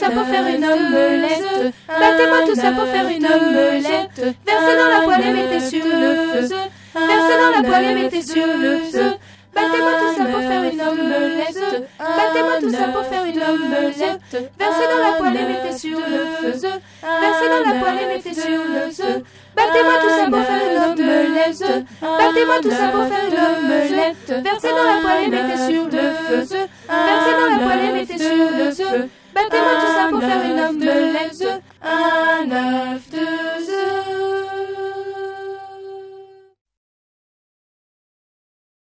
ça pour faire une omelette. Battez-moi tout ça pour faire une omelette. Versez dans la poêle et mettez sur le feu. Versez dans la poêle et mettez sur le feu. Battez-moi tout ça pour faire une omelette. Battez-moi tout ça pour faire une omelette. Versez dans la poêle et mettez sur le feu. Versez dans la poêle et mettez sur le feu. Battez-moi tout ça pour faire une omelette. Battez-moi tout ça pour faire une omelette. Versez dans la poêle et mettez sur le feu. Versez dans la poêle et mettez sur